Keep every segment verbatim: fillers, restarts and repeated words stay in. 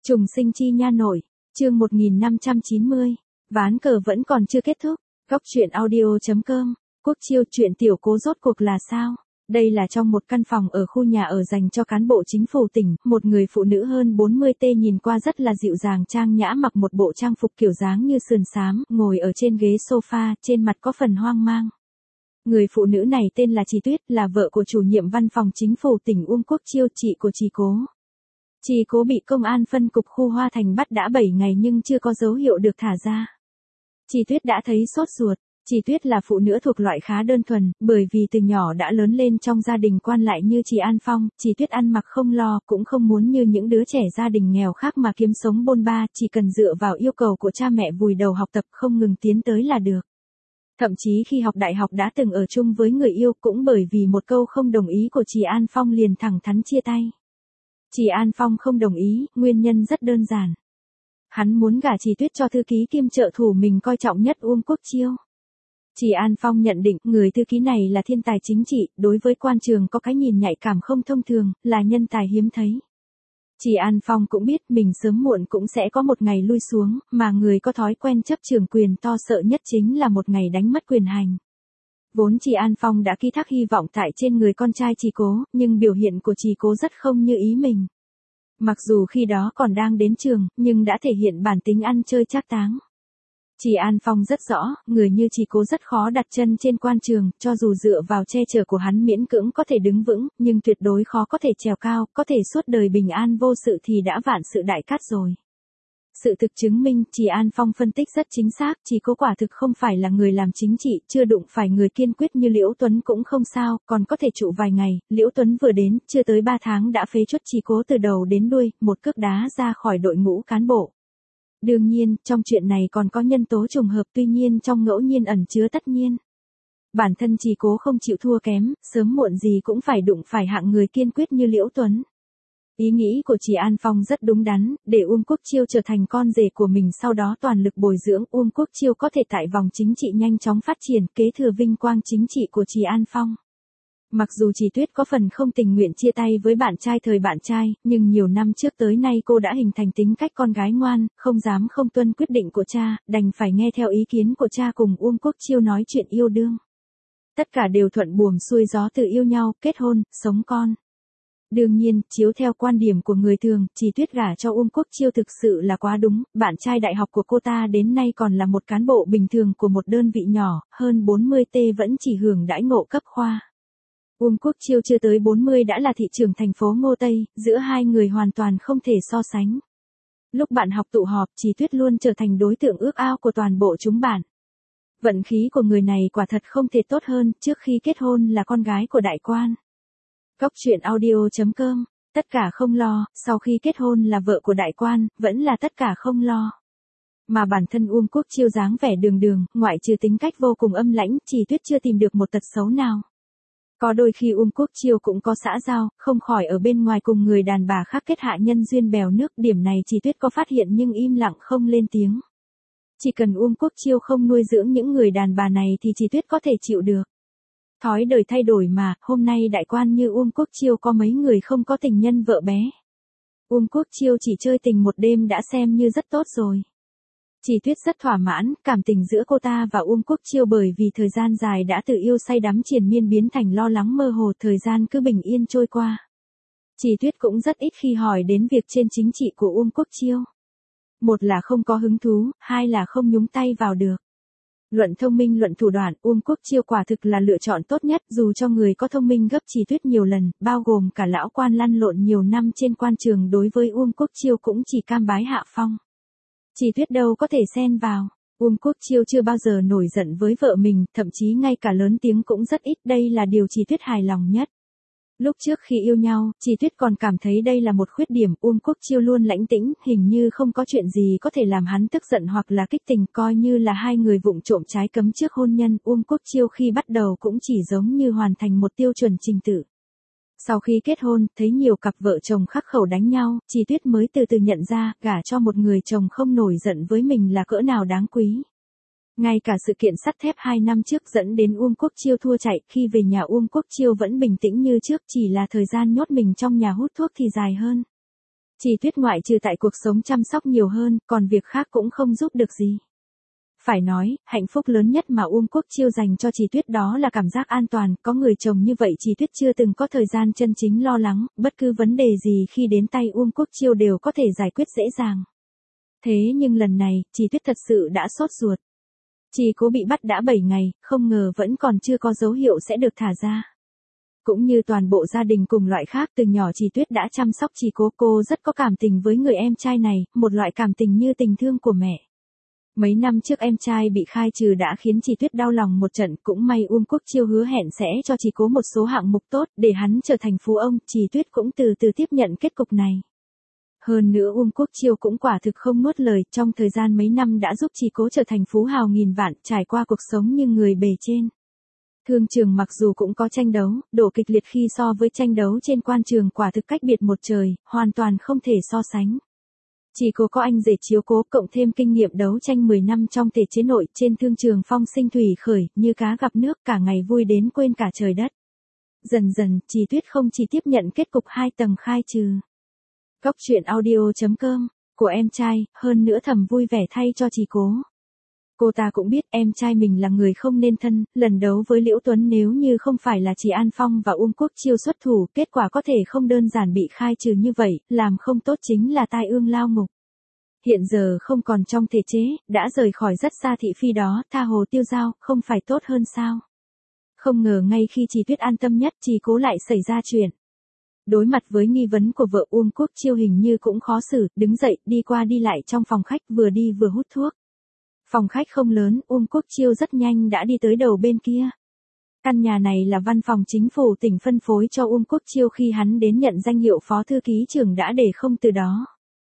Trùng sinh chi nha nội, chương một nghìn năm trăm chín mươi, ván cờ vẫn còn chưa kết thúc, góc truyện audio.com, Quốc Chiêu chuyện tiểu cố rốt cuộc là sao? Đây là trong một căn phòng ở khu nhà ở dành cho cán bộ chính phủ tỉnh, một người phụ nữ hơn bốn mươi tuổi nhìn qua rất là dịu dàng trang nhã mặc một bộ trang phục kiểu dáng như sườn xám, ngồi ở trên ghế sofa, trên mặt có phần hoang mang. Người phụ nữ này tên là Chị Tuyết, là vợ của chủ nhiệm văn phòng chính phủ tỉnh Uông Quốc Chiêu, chị của Chị Cố. Chị Cố bị công an phân cục khu Hoa Thành bắt đã bảy ngày nhưng chưa có dấu hiệu được thả ra. Chị Tuyết đã thấy sốt ruột. Chị Tuyết là phụ nữ thuộc loại khá đơn thuần, bởi vì từ nhỏ đã lớn lên trong gia đình quan lại như chị An Phong, chị Tuyết ăn mặc không lo, cũng không muốn như những đứa trẻ gia đình nghèo khác mà kiếm sống bôn ba, chỉ cần dựa vào yêu cầu của cha mẹ vùi đầu học tập không ngừng tiến tới là được. Thậm chí khi học đại học đã từng ở chung với người yêu, cũng bởi vì một câu không đồng ý của chị An Phong liền thẳng thắn chia tay. Chị An Phong không đồng ý, nguyên nhân rất đơn giản. Hắn muốn gả chị Tuyết cho thư ký kiêm trợ thủ mình coi trọng nhất Uông Quốc Chiêu. Chị An Phong nhận định người thư ký này là thiên tài chính trị, đối với quan trường có cái nhìn nhạy cảm không thông thường, là nhân tài hiếm thấy. Chị An Phong cũng biết mình sớm muộn cũng sẽ có một ngày lui xuống, mà người có thói quen chấp trường quyền to sợ nhất chính là một ngày đánh mất quyền hành. Vốn chị An Phong đã ký thác hy vọng tại trên người con trai chị Cố, nhưng biểu hiện của chị Cố rất không như ý mình. Mặc dù khi đó còn đang đến trường, nhưng đã thể hiện bản tính ăn chơi trác táng. Chị An Phong rất rõ, người như chị Cố rất khó đặt chân trên quan trường, cho dù dựa vào che chở của hắn miễn cưỡng có thể đứng vững, nhưng tuyệt đối khó có thể trèo cao, có thể suốt đời bình an vô sự thì đã vạn sự đại cát rồi. Sự thực chứng minh, chị An Phong phân tích rất chính xác, chị Cố quả thực không phải là người làm chính trị, chưa đụng phải người kiên quyết như Liễu Tuấn cũng không sao, còn có thể trụ vài ngày, Liễu Tuấn vừa đến, chưa tới ba tháng đã phế truất chị Cố từ đầu đến đuôi, một cước đá ra khỏi đội ngũ cán bộ. Đương nhiên, trong chuyện này còn có nhân tố trùng hợp, tuy nhiên trong ngẫu nhiên ẩn chứa tất nhiên. Bản thân chị Cố không chịu thua kém, sớm muộn gì cũng phải đụng phải hạng người kiên quyết như Liễu Tuấn. Ý nghĩ của chị An Phong rất đúng đắn, để Uông Quốc Chiêu trở thành con rể của mình, sau đó toàn lực bồi dưỡng Uông Quốc Chiêu có thể tại vòng chính trị nhanh chóng phát triển, kế thừa vinh quang chính trị của chị An Phong. Mặc dù chị Tuyết có phần không tình nguyện chia tay với bạn trai thời bạn trai, nhưng nhiều năm trước tới nay cô đã hình thành tính cách con gái ngoan, không dám không tuân quyết định của cha, đành phải nghe theo ý kiến của cha cùng Uông Quốc Chiêu nói chuyện yêu đương. Tất cả đều thuận buồm xuôi gió, từ yêu nhau, kết hôn, sống con. Đương nhiên, chiếu theo quan điểm của người thường, chị Tuyết gả cho Uông Quốc Chiêu thực sự là quá đúng, bạn trai đại học của cô ta đến nay còn là một cán bộ bình thường của một đơn vị nhỏ, hơn bốn mươi tuổi vẫn chỉ hưởng đãi ngộ cấp khoa. Uông Quốc Chiêu chưa tới bốn mươi đã là thị trưởng thành phố Ngô Tây, giữa hai người hoàn toàn không thể so sánh. Lúc bạn học tụ họp, chị Tuyết luôn trở thành đối tượng ước ao của toàn bộ chúng bạn. Vận khí của người này quả thật không thể tốt hơn, trước khi kết hôn là con gái của đại quan. Góc truyện audio.com, tất cả không lo, sau khi kết hôn là vợ của đại quan, vẫn là tất cả không lo. Mà bản thân Uông Quốc Chiêu dáng vẻ đường đường, ngoại trừ tính cách vô cùng âm lãnh, chị Tuyết chưa tìm được một tật xấu nào. Có đôi khi Uông Quốc Chiêu cũng có xã giao, không khỏi ở bên ngoài cùng người đàn bà khác kết hạ nhân duyên bèo nước, điểm này chị Tuyết có phát hiện nhưng im lặng không lên tiếng. Chỉ cần Uông Quốc Chiêu không nuôi dưỡng những người đàn bà này thì chị Tuyết có thể chịu được. Thói đời thay đổi mà, hôm nay đại quan như Uông Quốc Chiêu có mấy người không có tình nhân vợ bé. Uông Quốc Chiêu chỉ chơi tình một đêm đã xem như rất tốt rồi. Chị Tuyết rất thỏa mãn, cảm tình giữa cô ta và Uông Quốc Chiêu bởi vì thời gian dài đã từ yêu say đắm triền miên biến thành lo lắng mơ hồ, thời gian cứ bình yên trôi qua. Chị Tuyết cũng rất ít khi hỏi đến việc trên chính trị của Uông Quốc Chiêu. Một là không có hứng thú, hai là không nhúng tay vào được. Luận thông minh luận thủ đoạn, Uông Quốc Chiêu quả thực là lựa chọn tốt nhất, dù cho người có thông minh gấp chị Tuyết nhiều lần, bao gồm cả lão quan lăn lộn nhiều năm trên quan trường, đối với Uông Quốc Chiêu cũng chỉ cam bái hạ phong. Chị Tuyết đâu có thể xen vào. Uông Quốc Chiêu chưa bao giờ nổi giận với vợ mình, thậm chí ngay cả lớn tiếng cũng rất ít, đây là điều chị Tuyết hài lòng nhất. Lúc trước khi yêu nhau, chị Tuyết còn cảm thấy đây là một khuyết điểm, Uông Quốc Chiêu luôn lãnh tĩnh, hình như không có chuyện gì có thể làm hắn tức giận hoặc là kích tình, coi như là hai người vụng trộm trái cấm trước hôn nhân. Uông Quốc Chiêu khi bắt đầu cũng chỉ giống như hoàn thành một tiêu chuẩn trình tự. Sau khi kết hôn, thấy nhiều cặp vợ chồng khắc khẩu đánh nhau, chị Tuyết mới từ từ nhận ra, gả cho một người chồng không nổi giận với mình là cỡ nào đáng quý. Ngay cả sự kiện sắt thép hai năm trước dẫn đến Uông Quốc Chiêu thua chạy, khi về nhà Uông Quốc Chiêu vẫn bình tĩnh như trước, chỉ là thời gian nhốt mình trong nhà hút thuốc thì dài hơn. Trì Tuyết ngoại trừ tại cuộc sống chăm sóc nhiều hơn, còn việc khác cũng không giúp được gì. Phải nói, hạnh phúc lớn nhất mà Uông Quốc Chiêu dành cho Trì Tuyết đó là cảm giác an toàn, có người chồng như vậy Trì Tuyết chưa từng có thời gian chân chính lo lắng, bất cứ vấn đề gì khi đến tay Uông Quốc Chiêu đều có thể giải quyết dễ dàng. Thế nhưng lần này, Trì Tuyết thật sự đã sốt ruột. Trì Cố bị bắt đã bảy ngày, không ngờ vẫn còn chưa có dấu hiệu sẽ được thả ra. Cũng như toàn bộ gia đình cùng loại khác, từ nhỏ Trì Tuyết đã chăm sóc Trì Cố, cô rất có cảm tình với người em trai này, một loại cảm tình như tình thương của mẹ. Mấy năm trước em trai bị khai trừ đã khiến Trì Tuyết đau lòng một trận, cũng may Uông Quốc Chiêu hứa hẹn sẽ cho Trì Cố một số hạng mục tốt để hắn trở thành phú ông, Trì Tuyết cũng từ từ tiếp nhận kết cục này. Hơn nữa Uông Quốc Chiêu cũng quả thực không nuốt lời, trong thời gian mấy năm đã giúp Trì Cố trở thành phú hào nghìn vạn, trải qua cuộc sống như người bề trên. Thương trường mặc dù cũng có tranh đấu, độ kịch liệt khi so với tranh đấu trên quan trường quả thực cách biệt một trời, hoàn toàn không thể so sánh. Trì Cố có anh rể chiếu cố cộng thêm kinh nghiệm đấu tranh mười năm trong thể chế nội, trên thương trường phong sinh thủy khởi, như cá gặp nước, cả ngày vui đến quên cả trời đất. Dần dần, Trì Tuyết không chỉ tiếp nhận kết cục hai tầng khai trừ. Góc truyện audio chấm com của em trai, hơn nữa thầm vui vẻ thay cho Trì Cố. Cô ta cũng biết em trai mình là người không nên thân, lần đấu với Liễu Tuấn nếu như không phải là Trì An Phong và Uông Quốc Chiêu xuất thủ, kết quả có thể không đơn giản bị khai trừ như vậy, làm không tốt chính là tai ương lao ngục. Hiện giờ không còn trong thể chế, đã rời khỏi rất xa thị phi đó, tha hồ tiêu dao, không phải tốt hơn sao? Không ngờ ngay khi Trì Tuyết an tâm nhất, Trì Cố lại xảy ra chuyện. Đối mặt với nghi vấn của vợ, Uông Quốc Chiêu hình như cũng khó xử, đứng dậy, đi qua đi lại trong phòng khách, vừa đi vừa hút thuốc. Phòng khách không lớn, Uông Quốc Chiêu rất nhanh đã đi tới đầu bên kia. Căn nhà này là văn phòng chính phủ tỉnh phân phối cho Uông Quốc Chiêu khi hắn đến nhận danh hiệu phó thư ký trưởng đã để không từ đó.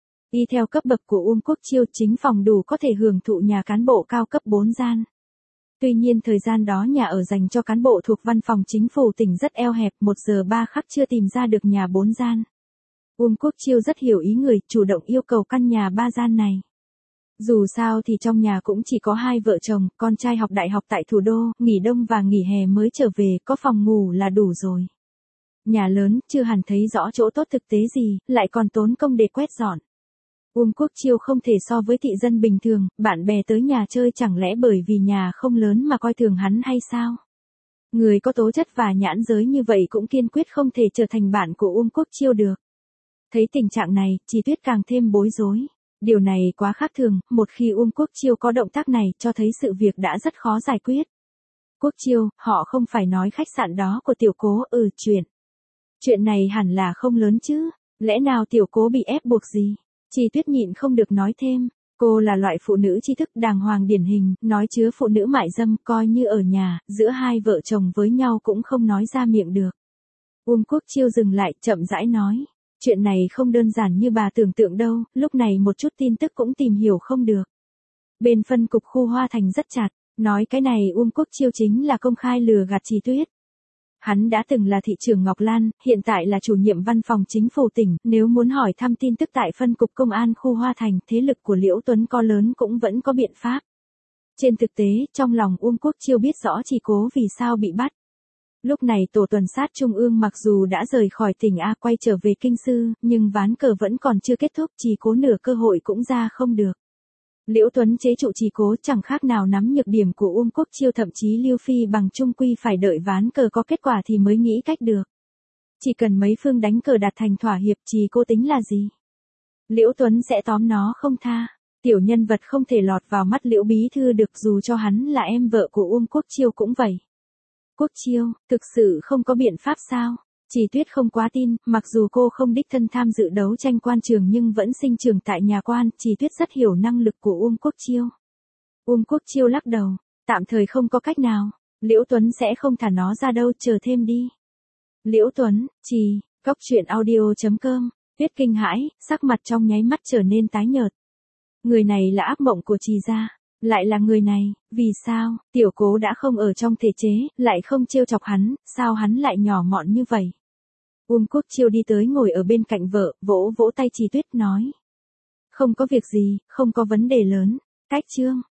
Y theo cấp bậc của Uông Quốc Chiêu, chính phòng đủ có thể hưởng thụ nhà cán bộ cao cấp bốn gian. Tuy nhiên thời gian đó nhà ở dành cho cán bộ thuộc văn phòng chính phủ tỉnh rất eo hẹp, một giờ ba khắc chưa tìm ra được nhà bốn gian. Uông Quốc Chiêu rất hiểu ý người, chủ động yêu cầu căn nhà ba gian này. Dù sao thì trong nhà cũng chỉ có hai vợ chồng, con trai học đại học tại thủ đô, nghỉ đông và nghỉ hè mới trở về, có phòng ngủ là đủ rồi. Nhà lớn, chưa hẳn thấy rõ chỗ tốt thực tế gì, lại còn tốn công để quét dọn. Uông Quốc Chiêu không thể so với thị dân bình thường, bạn bè tới nhà chơi chẳng lẽ bởi vì nhà không lớn mà coi thường hắn hay sao? Người có tố chất và nhãn giới như vậy cũng kiên quyết không thể trở thành bạn của Uông Quốc Chiêu được. Thấy tình trạng này, Trì Tuyết càng thêm bối rối. Điều này quá khác thường, một khi Uông Quốc Chiêu có động tác này, cho thấy sự việc đã rất khó giải quyết. Quốc Chiêu, họ không phải nói khách sạn đó của Tiểu Cố, ừ chuyện. Chuyện này hẳn là không lớn chứ, lẽ nào Tiểu Cố bị ép buộc gì? Trì Tuyết nhịn không được nói thêm, cô là loại phụ nữ tri thức đàng hoàng điển hình, nói chứa phụ nữ mại dâm, coi như ở nhà, giữa hai vợ chồng với nhau cũng không nói ra miệng được. Uông Quốc Chiêu dừng lại, chậm rãi nói, chuyện này không đơn giản như bà tưởng tượng đâu, lúc này một chút tin tức cũng tìm hiểu không được. Bên phân cục khu Hoa Thành rất chặt, nói cái này Uông Quốc Chiêu chính là công khai lừa gạt Trì Tuyết. Hắn đã từng là thị trưởng Ngọc Lan, hiện tại là chủ nhiệm văn phòng chính phủ tỉnh, nếu muốn hỏi thăm tin tức tại phân cục công an khu Hoa Thành, thế lực của Liễu Tuấn có lớn cũng vẫn có biện pháp. Trên thực tế, trong lòng Uông Quốc Chiêu biết rõ Trì Cố vì sao bị bắt. Lúc này tổ tuần sát trung ương mặc dù đã rời khỏi tỉnh A quay trở về kinh sư, nhưng ván cờ vẫn còn chưa kết thúc, Trì Cố nửa cơ hội cũng ra không được. Liễu Tuấn chế trụ Trì Cố chẳng khác nào nắm nhược điểm của Uông Quốc Chiêu, thậm chí Lưu Phi bằng chung quy phải đợi ván cờ có kết quả thì mới nghĩ cách được. Chỉ cần mấy phương đánh cờ đạt thành thỏa hiệp, Trì Cố tính là gì? Liễu Tuấn sẽ tóm nó không tha. Tiểu nhân vật không thể lọt vào mắt Liễu bí thư được, dù cho hắn là em vợ của Uông Quốc Chiêu cũng vậy. Quốc Chiêu, thực sự không có biện pháp sao? Trì Tuyết không quá tin, mặc dù cô không đích thân tham dự đấu tranh quan trường nhưng vẫn sinh trưởng tại nhà quan, Trì Tuyết rất hiểu năng lực của Uông Quốc Chiêu. Uông Quốc Chiêu lắc đầu, tạm thời không có cách nào, Liễu Tuấn sẽ không thả nó ra đâu, chờ thêm đi. Liễu Tuấn, Trì, góc truyện audio chấm com, Tuyết kinh hãi, sắc mặt trong nháy mắt trở nên tái nhợt. Người này là ác mộng của Trì gia. Lại là người này, vì sao, Tiểu Cố đã không ở trong thể chế, lại không trêu chọc hắn, sao hắn lại nhỏ mọn như vậy? Uông Quốc Chiêu đi tới ngồi ở bên cạnh vợ, vỗ vỗ tay Trì Tuyết nói. Không có việc gì, không có vấn đề lớn, cách chương.